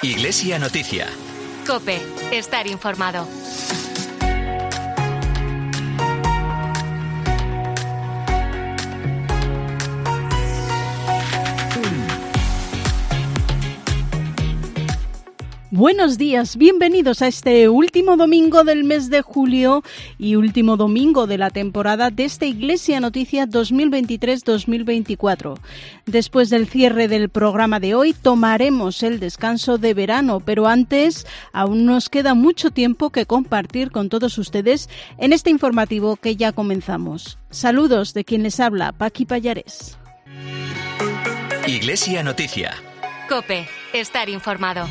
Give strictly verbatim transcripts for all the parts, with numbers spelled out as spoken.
Iglesia Noticia. COPE. Estar informado. Buenos días, bienvenidos a este último domingo del mes de julio y último domingo de la temporada de esta Iglesia Noticia dos mil veintitrés dos mil veinticuatro. Después del cierre del programa de hoy tomaremos el descanso de verano, pero antes aún nos queda mucho tiempo que compartir con todos ustedes en este informativo que ya comenzamos. Saludos de quien les habla, Paqui Pallares. Iglesia Noticia. COPE. Estar informado.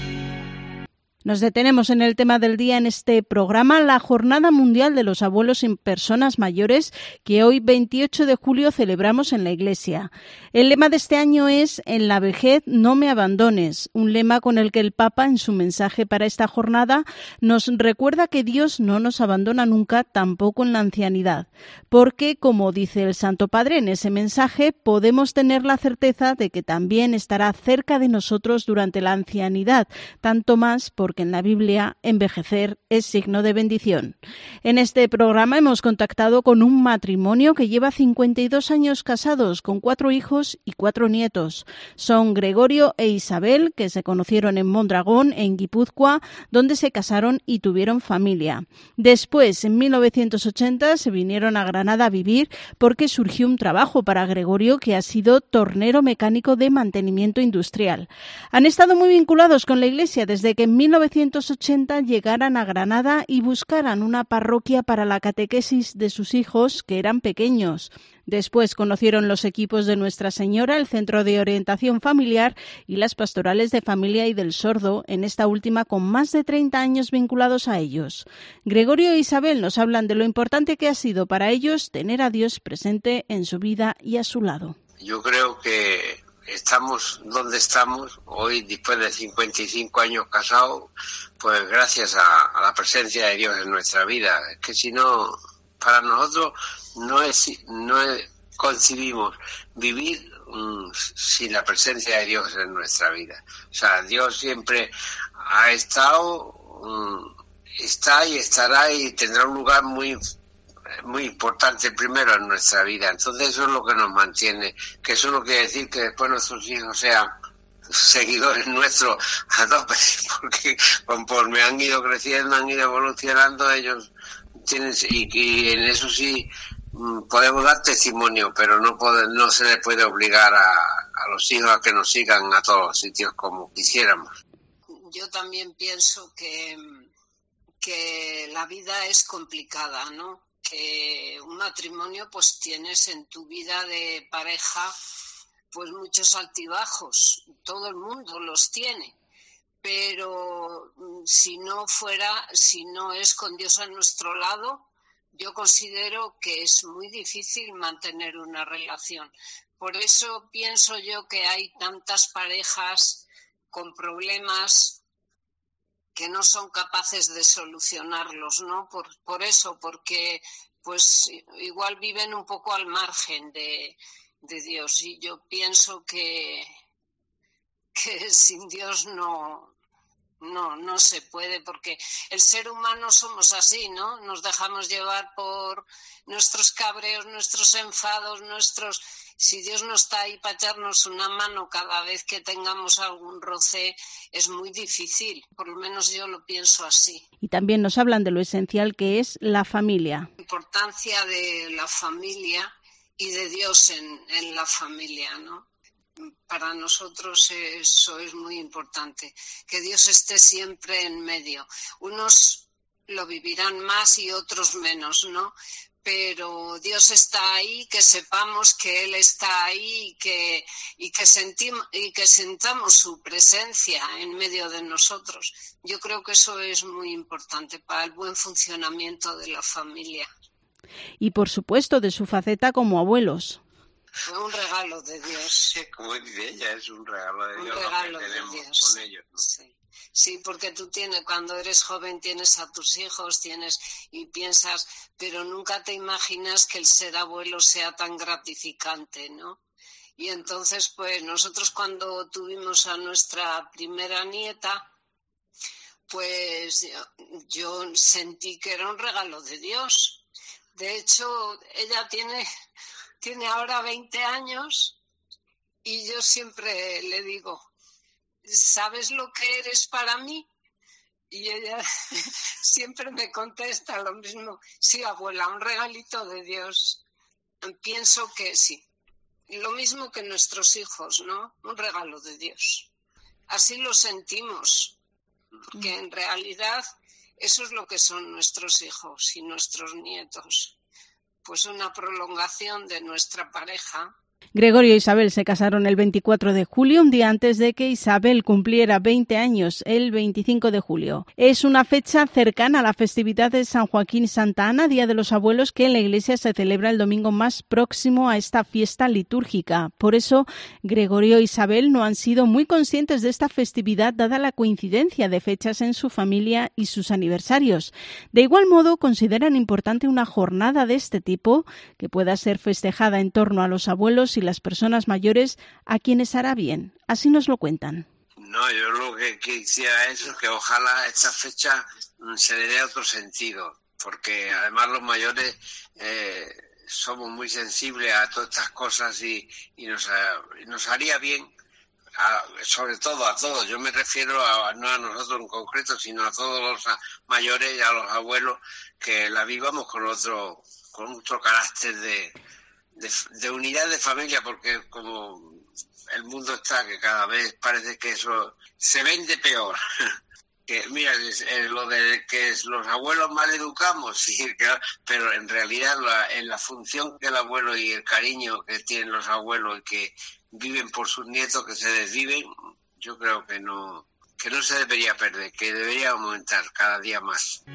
Nos detenemos en el tema del día en este programa, la Jornada Mundial de los Abuelos y Personas Mayores, que hoy veintiocho de julio celebramos en la Iglesia. El lema de este año es «En la vejez no me abandones», un lema con el que el Papa, en su mensaje para esta jornada, nos recuerda que Dios no nos abandona nunca, tampoco en la ancianidad, porque, como dice el Santo Padre en ese mensaje, podemos tener la certeza de que también estará cerca de nosotros durante la ancianidad, tanto más porque que en la Biblia envejecer es signo de bendición. En este programa hemos contactado con un matrimonio que lleva cincuenta y dos años casados, con cuatro hijos y cuatro nietos. Son Gregorio e Isabel, que se conocieron en Mondragón, en Guipúzcoa, donde se casaron y tuvieron familia. Después, en mil novecientos ochenta, se vinieron a Granada a vivir porque surgió un trabajo para Gregorio, que ha sido tornero mecánico de mantenimiento industrial. Han estado muy vinculados con la Iglesia desde que en mil novecientos ochenta llegaran a Granada y buscaran una parroquia para la catequesis de sus hijos, que eran pequeños. Después conocieron los equipos de Nuestra Señora, el Centro de Orientación Familiar y las pastorales de familia y del sordo, en esta última con más de treinta años vinculados a ellos. Gregorio e Isabel nos hablan de lo importante que ha sido para ellos tener a Dios presente en su vida y a su lado. Yo creo que estamos donde estamos hoy, después de cincuenta y cinco años casados, pues gracias a, a la presencia de Dios en nuestra vida. Es que si no, para nosotros no es, no es, concibimos vivir um, sin la presencia de Dios en nuestra vida. O sea, Dios siempre ha estado, um, está y estará y tendrá un lugar muy muy importante primero en nuestra vida. Entonces eso es lo que nos mantiene, que eso no quiere decir que después nuestros hijos sean seguidores nuestros a tope, porque conforme han ido creciendo, han ido evolucionando, ellos tienen, y, y en eso sí podemos dar testimonio, pero no puede, no se les puede obligar a, a los hijos a que nos sigan a todos los sitios como quisiéramos. Yo también pienso que que la vida es complicada, ¿no? Que un matrimonio pues tienes en tu vida de pareja pues muchos altibajos, todo el mundo los tiene, pero si no fuera, si no es con Dios a nuestro lado, yo considero que es muy difícil mantener una relación. Por eso pienso yo que hay tantas parejas con problemas que no son capaces de solucionarlos, ¿no? Por, por eso, porque pues igual viven un poco al margen de, de Dios. Y yo pienso que, que sin Dios no, no, no se puede, porque el ser humano somos así, ¿no? Nos dejamos llevar por nuestros cabreos, nuestros enfados, nuestros... Si Dios no está ahí para echarnos una mano cada vez que tengamos algún roce, es muy difícil. Por lo menos yo lo pienso así. Y también nos hablan de lo esencial que es la familia. La importancia de la familia y de Dios en, en la familia, ¿no? Para nosotros eso es muy importante. Que Dios esté siempre en medio. Unos lo vivirán más y otros menos, ¿no? Pero Dios está ahí, que sepamos que Él está ahí y que, y que, sentimos, y que sentamos su presencia en medio de nosotros. Yo creo que eso es muy importante para el buen funcionamiento de la familia. Y por supuesto de su faceta como abuelos. Fue un regalo de Dios. Sí, como dice ella, es un regalo de un Dios regalo lo que tenemos de Dios. con ellos, ¿no? Sí. Sí, porque tú tienes, cuando eres joven tienes a tus hijos, tienes y piensas, pero nunca te imaginas que el ser abuelo sea tan gratificante, ¿no? Y entonces, pues nosotros cuando tuvimos a nuestra primera nieta, pues yo sentí que era un regalo de Dios. De hecho, ella tiene, tiene ahora veinte años y yo siempre le digo, ¿sabes lo que eres para mí? Y ella siempre me contesta lo mismo, sí, abuela, un regalito de Dios. Pienso que sí, lo mismo que nuestros hijos, ¿no? Un regalo de Dios. Así lo sentimos, porque en realidad eso es lo que son nuestros hijos y nuestros nietos, pues una prolongación de nuestra pareja. Gregorio e Isabel se casaron el veinticuatro de julio, un día antes de que Isabel cumpliera veinte años, el veinticinco de julio. Es una fecha cercana a la festividad de San Joaquín y Santa Ana, Día de los Abuelos, que en la Iglesia se celebra el domingo más próximo a esta fiesta litúrgica. Por eso, Gregorio e Isabel no han sido muy conscientes de esta festividad, dada la coincidencia de fechas en su familia y sus aniversarios. De igual modo, consideran importante una jornada de este tipo, que pueda ser festejada en torno a los abuelos y las personas mayores, a quienes hará bien. Así nos lo cuentan. No, yo lo que quisiera es que ojalá esta fecha se le dé otro sentido, porque además los mayores eh, somos muy sensibles a todas estas cosas y, y nos, nos haría bien, a, sobre todo a todos. Yo me refiero a, no a nosotros en concreto, sino a todos los mayores y a los abuelos, que la vivamos con otro, con otro carácter de De, de unidad de familia, porque como el mundo está, que cada vez parece que eso se vende peor. Que mira, es, es lo de que los abuelos mal educamos, sí, que, pero en realidad la, en la función que el abuelo y el cariño que tienen los abuelos y que viven por sus nietos, que se desviven, yo creo que no, que no se debería perder, que debería aumentar cada día más.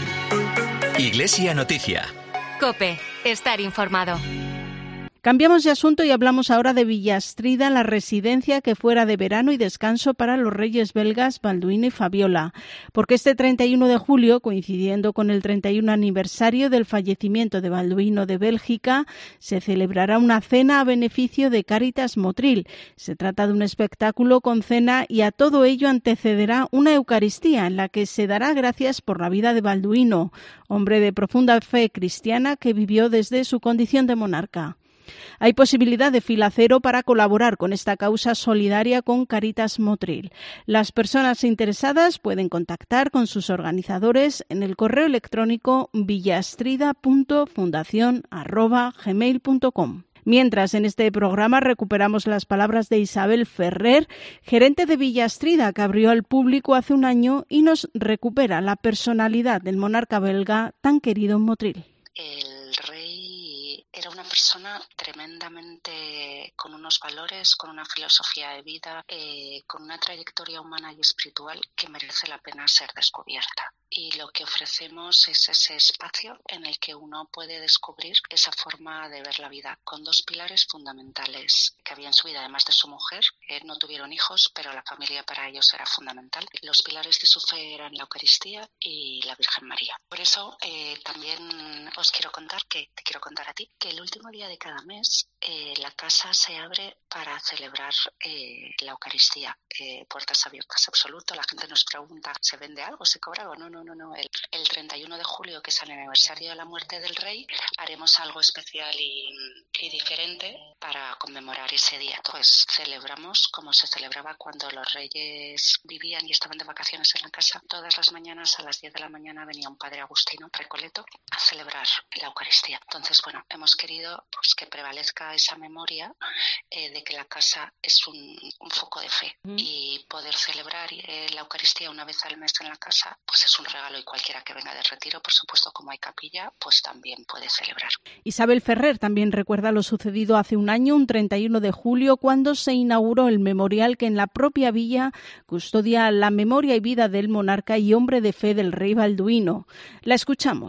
Iglesia Noticia. COPE, estar informado. Cambiamos de asunto y hablamos ahora de Villastrida, la residencia que fuera de verano y descanso para los reyes belgas Balduino y Fabiola, porque este treinta y uno de julio, coincidiendo con el treinta y uno aniversario del fallecimiento de Balduino de Bélgica, se celebrará una cena a beneficio de Cáritas Motril. Se trata de un espectáculo con cena y a todo ello antecederá una Eucaristía en la que se dará gracias por la vida de Balduino, hombre de profunda fe cristiana que vivió desde su condición de monarca. Hay posibilidad de fila cero para colaborar con esta causa solidaria con Cáritas Motril. Las personas interesadas pueden contactar con sus organizadores en el correo electrónico villastrida punto fundación arroba gmail punto com. Mientras, en este programa recuperamos las palabras de Isabel Ferrer, gerente de Villastrida, que abrió al público hace un año y nos recupera la personalidad del monarca belga tan querido en Motril. El rey era una persona tremendamente con unos valores, con una filosofía de vida, eh, con una trayectoria humana y espiritual que merece la pena ser descubierta. Y lo que ofrecemos es ese espacio en el que uno puede descubrir esa forma de ver la vida, con dos pilares fundamentales que había en su vida, además de su mujer. Eh, no tuvieron hijos, pero la familia para ellos era fundamental. Los pilares de su fe eran la Eucaristía y la Virgen María. Por eso eh, también os quiero contar, que te quiero contar a ti, que el último día de cada mes eh, la casa se abre para celebrar eh, la Eucaristía. Eh, puertas abiertas absoluto. La gente nos pregunta, ¿se vende algo? ¿Se cobra algo? No, no. No, no, el, el treinta y uno de julio, que es el aniversario de la muerte del rey, haremos algo especial y, y diferente para conmemorar ese día. Pues celebramos como se celebraba cuando los reyes vivían y estaban de vacaciones en la casa. Todas las mañanas a las diez de la mañana venía un padre agustino, recoleto, a celebrar la Eucaristía. Entonces, bueno, hemos querido pues que prevalezca esa memoria eh, de que la casa es un, un foco de fe mm. y poder celebrar eh, la Eucaristía una vez al mes en la casa, pues es un regalo, y cualquiera que venga de retiro, por supuesto, como hay capilla, pues también puede celebrar. Isabel Ferrer también recuerda lo sucedido hace un año, un treinta y uno de julio, cuando se inauguró el memorial que en la propia villa custodia la memoria y vida del monarca y hombre de fe del rey Balduino. La escuchamos.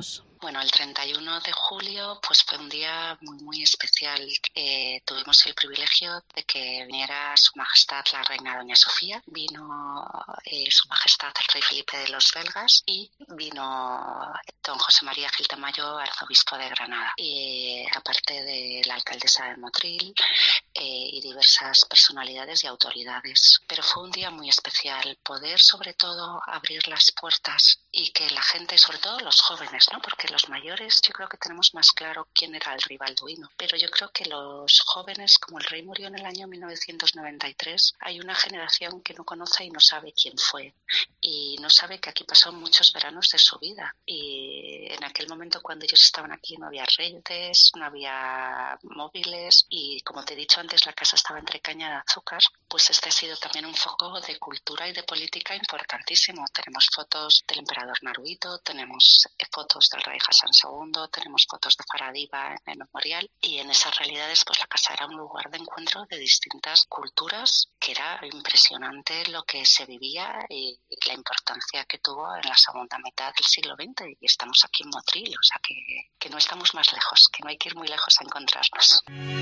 Bueno, el treinta y uno de julio pues fue un día muy muy especial. Eh, tuvimos el privilegio de que viniera Su Majestad la Reina Doña Sofía, vino eh, Su Majestad el Rey Felipe de los Belgas y vino don José María Gil Tamayo, arzobispo de Granada, y aparte de la alcaldesa de Motril eh, y diversas personalidades y autoridades. Pero fue un día muy especial, poder sobre todo abrir las puertas y que la gente, sobre todo los jóvenes, ¿no? Porque los mayores yo creo que tenemos más claro quién era el rey Balduino, pero yo creo que los jóvenes, como el rey murió en el año mil novecientos noventa y tres, hay una generación que no conoce y no sabe quién fue y no sabe que aquí pasó muchos veranos de su vida, y en aquel momento cuando ellos estaban aquí no había redes, no había móviles y, como te he dicho antes, la casa estaba entre caña de azúcar. Pues este ha sido también un foco de cultura y de política importantísimo. Tenemos fotos del emperador Naruhito, tenemos fotos del rey Hassan segundo, tenemos fotos de Faradiva en el memorial, y en esas realidades pues la casa era un lugar de encuentro de distintas culturas, que era impresionante lo que se vivía y la importancia que tuvo en la segunda mitad del siglo veinte, y estamos aquí en Motril, o sea que, que no estamos más lejos, que no hay que ir muy lejos a encontrarnos.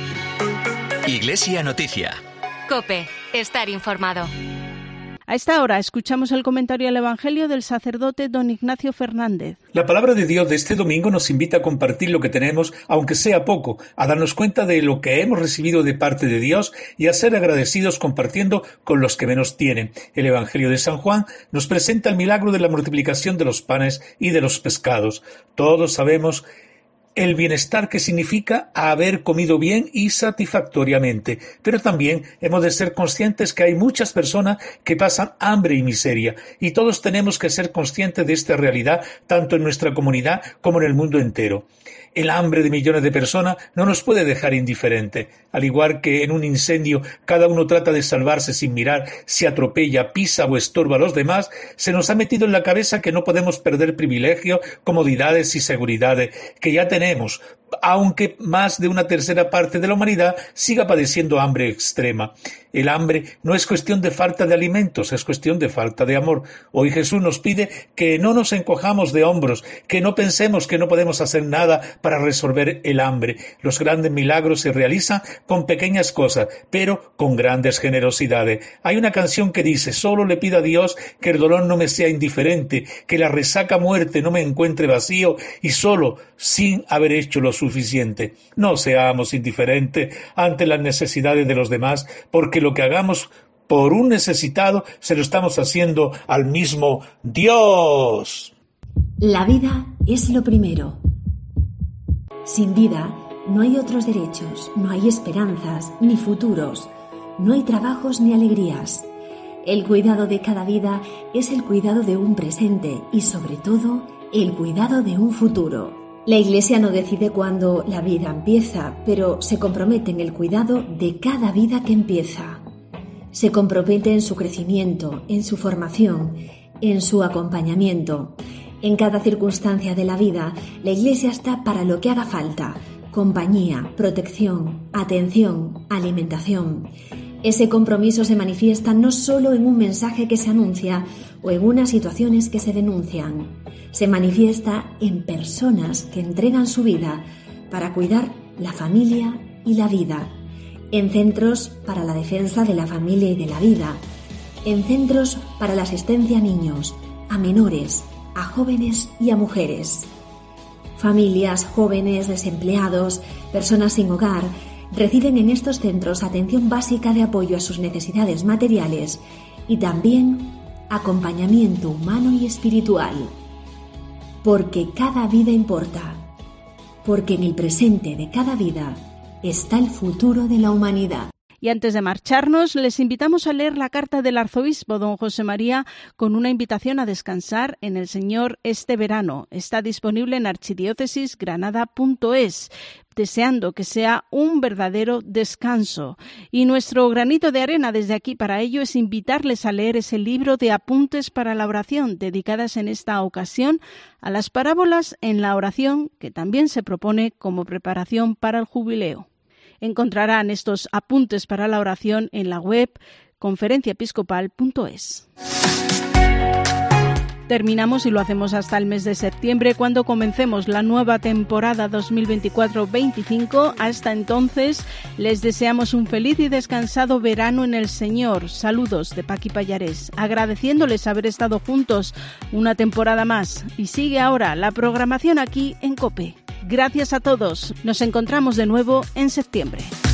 Iglesia Noticia. COPE. Estar informado. A esta hora escuchamos el comentario al Evangelio del sacerdote don Ignacio Fernández. La palabra de Dios de este domingo nos invita a compartir lo que tenemos, aunque sea poco, a darnos cuenta de lo que hemos recibido de parte de Dios y a ser agradecidos compartiendo con los que menos tienen. El Evangelio de San Juan nos presenta el milagro de la multiplicación de los panes y de los pescados. Todos sabemos el bienestar que significa haber comido bien y satisfactoriamente, pero también hemos de ser conscientes que hay muchas personas que pasan hambre y miseria, y todos tenemos que ser conscientes de esta realidad tanto en nuestra comunidad como en el mundo entero. El hambre de millones de personas no nos puede dejar indiferentes. Al igual que en un incendio cada uno trata de salvarse sin mirar si atropella, pisa o estorba a los demás, se nos ha metido en la cabeza que no podemos perder privilegios, comodidades y seguridades que ya tenemos, aunque más de una tercera parte de la humanidad siga padeciendo hambre extrema. El hambre no es cuestión de falta de alimentos, es cuestión de falta de amor. Hoy Jesús nos pide que no nos encojamos de hombros, que no pensemos que no podemos hacer nada para resolver el hambre. Los grandes milagros se realizan con pequeñas cosas, pero con grandes generosidades. Hay una canción que dice: solo le pido a Dios que el dolor no me sea indiferente, que la resaca muerte no me encuentre vacío y solo, sin haber hecho lo suficiente. No seamos indiferentes ante las necesidades de los demás, porque lo que hagamos por un necesitado se lo estamos haciendo al mismo Dios. La vida es lo primero. Sin vida no hay otros derechos, no hay esperanzas ni futuros, no hay trabajos ni alegrías. El cuidado de cada vida es el cuidado de un presente y, sobre todo, el cuidado de un futuro. La Iglesia no decide cuándo la vida empieza, pero se compromete en el cuidado de cada vida que empieza. Se compromete en su crecimiento, en su formación, en su acompañamiento. En cada circunstancia de la vida, la Iglesia está para lo que haga falta: compañía, protección, atención, alimentación. Ese compromiso se manifiesta no solo en un mensaje que se anuncia o en unas situaciones que se denuncian. Se manifiesta en personas que entregan su vida para cuidar la familia y la vida, en centros para la defensa de la familia y de la vida, en centros para la asistencia a niños, a menores, a jóvenes y a mujeres. Familias, jóvenes, desempleados, personas sin hogar reciben en estos centros atención básica de apoyo a sus necesidades materiales y también acompañamiento humano y espiritual. Porque cada vida importa, porque en el presente de cada vida está el futuro de la humanidad. Y antes de marcharnos, les invitamos a leer la carta del arzobispo don José María con una invitación a descansar en el Señor este verano. Está disponible en archidiócesis granada punto es, deseando que sea un verdadero descanso. Y nuestro granito de arena desde aquí para ello es invitarles a leer ese libro de apuntes para la oración, dedicadas en esta ocasión a las parábolas en la oración, que también se propone como preparación para el jubileo. Encontrarán estos apuntes para la oración en la web conferencia episcopal punto es. terminamos y lo hacemos hasta el mes de septiembre, cuando comencemos la nueva temporada dos mil veinticuatro veinticinco. Hasta entonces, les deseamos un feliz y descansado verano en el Señor. Saludos de Paqui Pallarés, agradeciéndoles haber estado juntos una temporada más. Y sigue ahora la programación aquí en COPE. Gracias a todos. Nos encontramos de nuevo en septiembre.